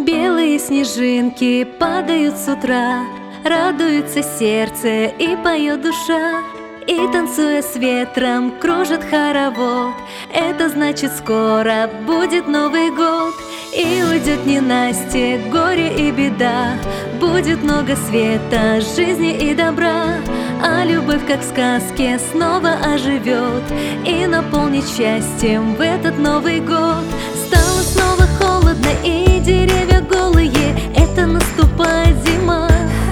Белые снежинки падают с утра, радуется сердце и поет душа. И танцуя с ветром, кружит хоровод. Это значит, скоро будет Новый год. И уйдет ненастье, горе и беда. Будет много света, жизни и добра. А любовь, как в сказке, снова оживет и наполнит счастьем в этот Новый год. Стало снова холодно и деревья голые. Это наступает зима.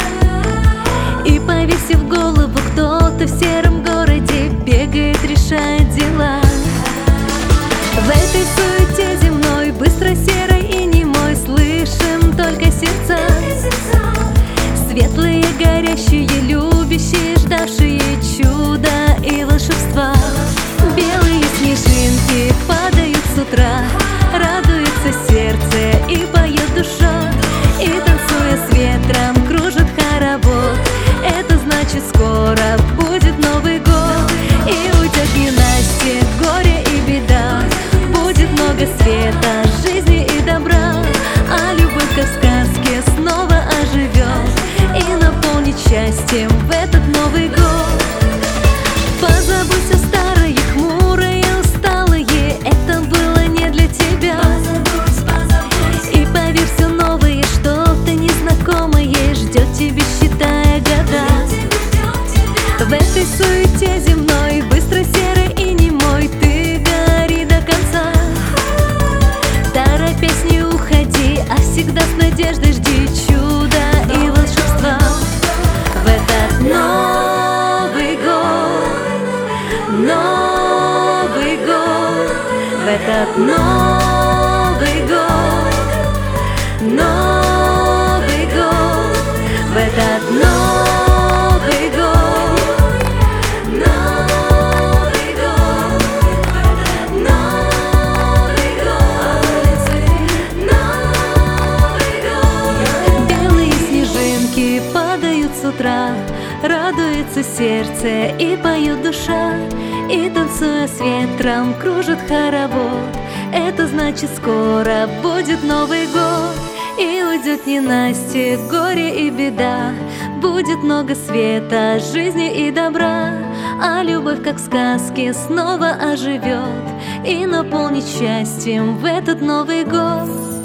И повесив голову, кто-то в сером городе бегает, решает дела. В этой суете земной, быстро серой и немой, слышим только сердца. Светлые, горящие, любящие, ждавшие чуда и волшебства. Белые снежинки падают с утра, радуется сердце и поет душа. И танцуя с ветром, кружит хоровод. Это значит, скоро будет Новый год. И уйдет ненастье, горе и беда. Будет много света, жизни и добра. А любовь, как в сказке, снова оживет и наполнит счастьем в этот Новый год. Позабудь о старое, хмурое, усталое. Это было не для тебя. И поверь, все новое, что-то незнакомое ждет тебя, считая года. В этой суете земной, быстро серой и немой, ты гори до конца. Торопясь, не уходи, а всегда с надеждой жди чуда и волшебства. В этот Новый год, Новый год, в этот Новый год, Новый год, в этот Новый год. С утра радуется сердце и поет душа. И танцуя с ветром, кружит хоровод. Это значит, скоро будет Новый год. И уйдет ненастье, горе и беда. Будет много света, жизни и добра. А любовь, как в сказке, снова оживет и наполнит счастьем в этот Новый год.